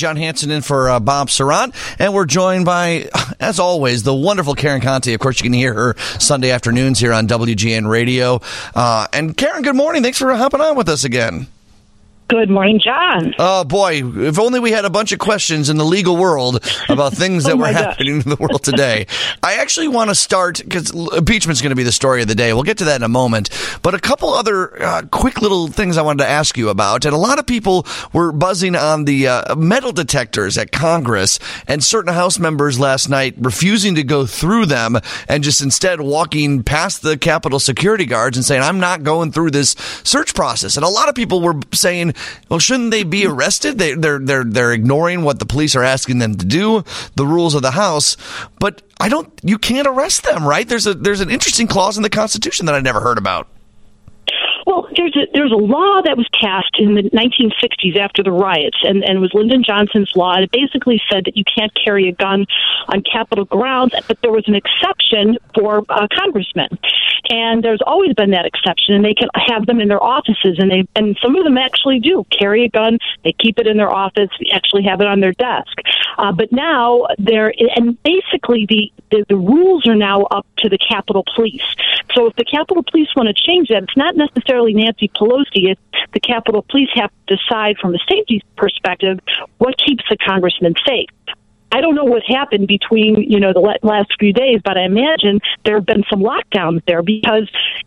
John Hanson in for Bob Surratt, and we're joined by, as always, the wonderful Karen Conte. Of course, you can hear her Sunday afternoons here on WGN Radio. And Karen, good morning. Thanks for hopping on with us again. Good morning, John. Oh, boy, if only we had a bunch of questions in the legal world about things that were happening in the world today. I actually want to start, because impeachment's going to be the story of the day. We'll get to that in a moment. But a couple other quick little things I wanted to ask you about. And a lot of people were buzzing on the metal detectors at Congress, and certain House members last night refusing to go through them and just instead walking past the Capitol security guards and saying, I'm not going through this search process. And a lot of people were saying, well, shouldn't they be arrested? They're ignoring what the police are asking them to do, the rules of the House. But you can't arrest them, right? There's an interesting clause in the Constitution that I never heard about. Well, there's a law that was passed in the 1960s after the riots, and it was Lyndon Johnson's law. It basically said that you can't carry a gun on Capitol grounds, but there was an exception for congressmen. And there's always been that exception, and they can have them in their offices, and some of them actually do carry a gun. They keep it in their office, actually have it on their desk. But now basically the rules are now up to the Capitol Police. So if the Capitol Police want to change that, it's not necessarily Nancy Pelosi. It's the Capitol Police have to decide from a safety perspective what keeps the congressman safe. I don't know what happened between, the last few days, but I imagine there have been some lockdowns there because,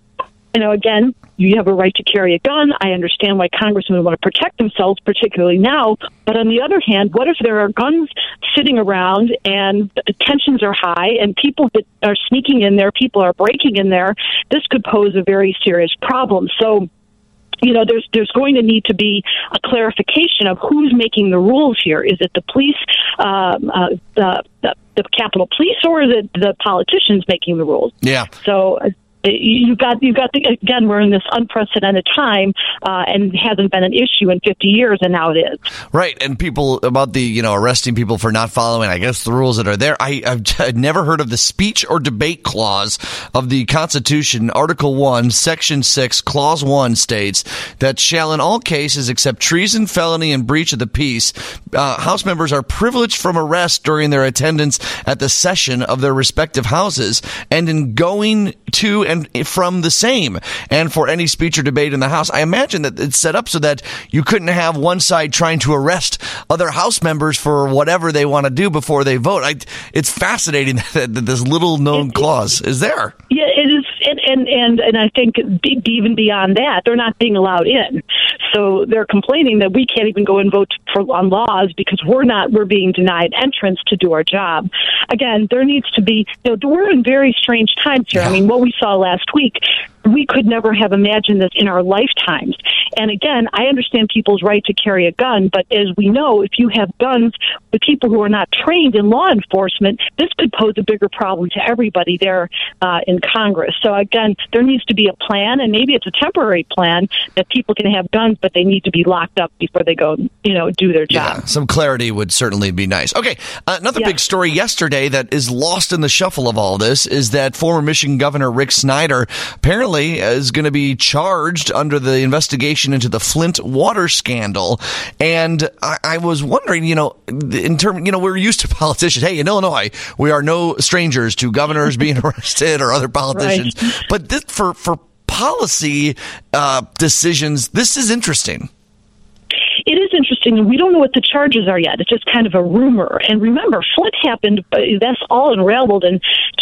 again, you have a right to carry a gun. I understand why congressmen want to protect themselves, particularly now. But on the other hand, what if there are guns sitting around and tensions are high and people that are sneaking in there, people are breaking in there? This could pose a very serious problem. So, there's going to need to be a clarification of who's making the rules here. Is it the police, the Capitol Police, or is it the politicians making the rules? Yeah. So you've got again, we're in this unprecedented time, and it hasn't been an issue in 50 years, and now it is. Right, and people about the arresting people for not following, I guess, the rules that are there. I've never heard of the speech or debate clause of the Constitution. Article 1, Section 6, Clause 1 states that shall in all cases except treason, felony, and breach of the peace, House members are privileged from arrest during their attendance at the session of their respective houses and in going to and from the same, and for any speech or debate in the House. I imagine that it's set up so that you couldn't have one side trying to arrest other House members for whatever they want to do before they vote. It's fascinating that this little known clause is there. Yeah, it is, and I think even beyond that, they're not being allowed in. So they're complaining that we can't even go and vote on laws because we're being denied entrance to do our job. Again, there needs to be, we're in very strange times here. Yeah. I mean, what we saw last week, we could never have imagined this in our lifetimes. And again, I understand people's right to carry a gun, but as we know, if you have guns with people who are not trained in law enforcement, this could pose a bigger problem to everybody there in Congress. So again, there needs to be a plan, and maybe it's a temporary plan that people can have guns, but they need to be locked up before they go, do their job. Yeah, some clarity would certainly be nice. Okay, another big story yesterday that is lost in the shuffle of all this is that former Michigan Governor Rick Snyder apparently is going to be charged under the investigation into the Flint water scandal. And I was wondering, we're used to politicians. Hey, in Illinois, we are no strangers to governors being arrested or other politicians. Right. But this, for policy decisions, this is interesting. It is interesting, and we don't know what the charges are yet. It's just kind of a rumor. And remember, Flint happened, that's all unraveled in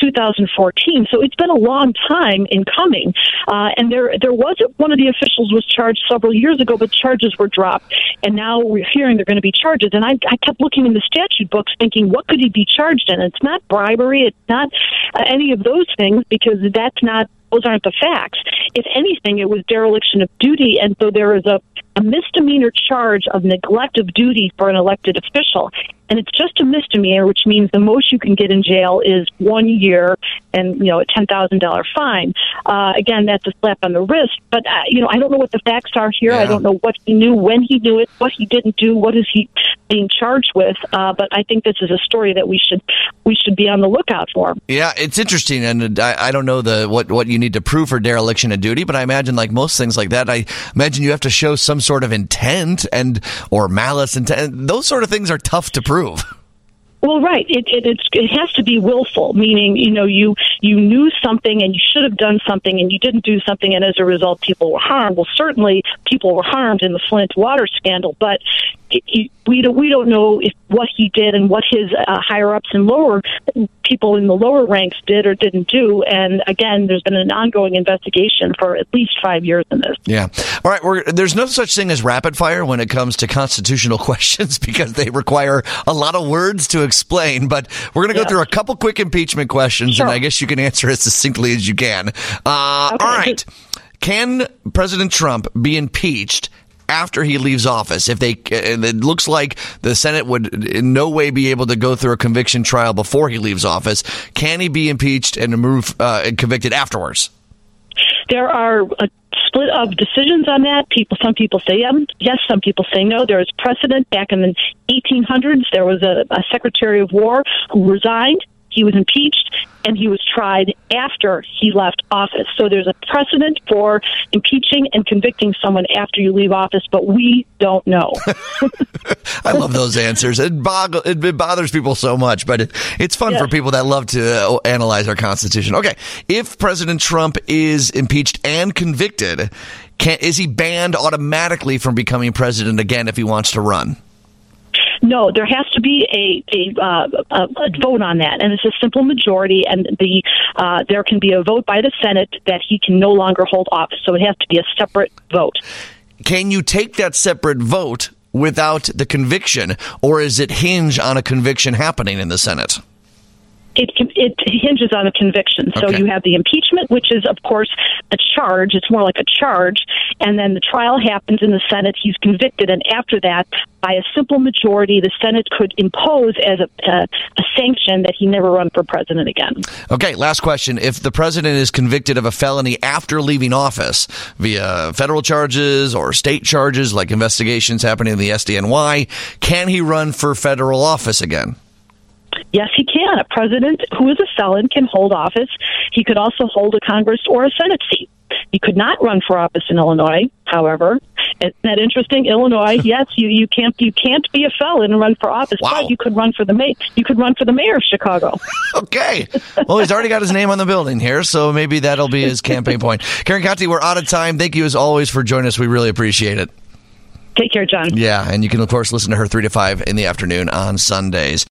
2014, so it's been a long time in coming. And there was one of the officials was charged several years ago, but charges were dropped. And now we're hearing they're going to be charges. And I kept looking in the statute books thinking, what could he be charged in? It's not bribery. It's not any of those things, because those aren't the facts. If anything, it was dereliction of duty, and so there is a misdemeanor charge of neglect of duty for an elected official. and it's just a misdemeanor, which means the most you can get in jail is 1 year and, a $10,000 fine. Again, that's a slap on the wrist. But, I don't know what the facts are here. Yeah. I don't know what he knew, when he knew it, what he didn't do, what is he being charged with. But I think this is a story that we should be on the lookout for. Yeah, it's interesting, and I don't know what you need to prove for dereliction of duty, but I imagine, like most things like that, I imagine you have to show some sort of intent or malice intent. Those sort of things are tough to prove. Well, right. It has to be willful, meaning, you knew something and you should have done something and you didn't do something, and as a result, people were harmed. Well, certainly people were harmed in the Flint water scandal, but we don't know what he did and what his higher ups and lower people in the lower ranks did or didn't do. And again, there's been an ongoing investigation for at least 5 years in this. Yeah. All right. There's no such thing as rapid fire when it comes to constitutional questions because they require a lot of words to explain. But we're going to go through a couple quick impeachment questions, Sure. and I guess you can answer as succinctly as you can. All right. Can President Trump be impeached after he leaves office? It looks like the Senate would in no way be able to go through a conviction trial before he leaves office. Can he be impeached and convicted afterwards? There are a split of decisions on that. Some people say yes, some people say no. There is precedent. Back in the 1800s, there was a Secretary of War who resigned. He was impeached, and he was tried after he left office. So there's a precedent for impeaching and convicting someone after you leave office, but we don't know. I love those answers. It bothers people so much, but it's fun for people that love to analyze our Constitution. Okay, if President Trump is impeached and convicted, is he banned automatically from becoming president again if he wants to run? No, there has to be a vote on that, and it's a simple majority, and there can be a vote by the Senate that he can no longer hold office, so it has to be a separate vote. Can you take that separate vote without the conviction, or is it hinge on a conviction happening in the Senate? It hinges on a conviction. So you have the impeachment, which is, of course, a charge. It's more like a charge. And then the trial happens in the Senate. He's convicted. And after that, by a simple majority, the Senate could impose as a sanction that he never run for president again. Okay, last question. If the president is convicted of a felony after leaving office via federal charges or state charges, like investigations happening in the SDNY, can he run for federal office again? Yes, he can. A president who is a felon can hold office. He could also hold a Congress or a Senate seat. He could not run for office in Illinois, however. Isn't that interesting? Illinois, yes, you can't be a felon and run for office, but you could run for the mayor of Chicago. Okay. Well, he's already got his name on the building here, so maybe that'll be his campaign point. Karen Conti, we're out of time. Thank you as always for joining us. We really appreciate it. Take care, John. Yeah, and you can, of course, listen to her 3 to 5 in the afternoon on Sundays.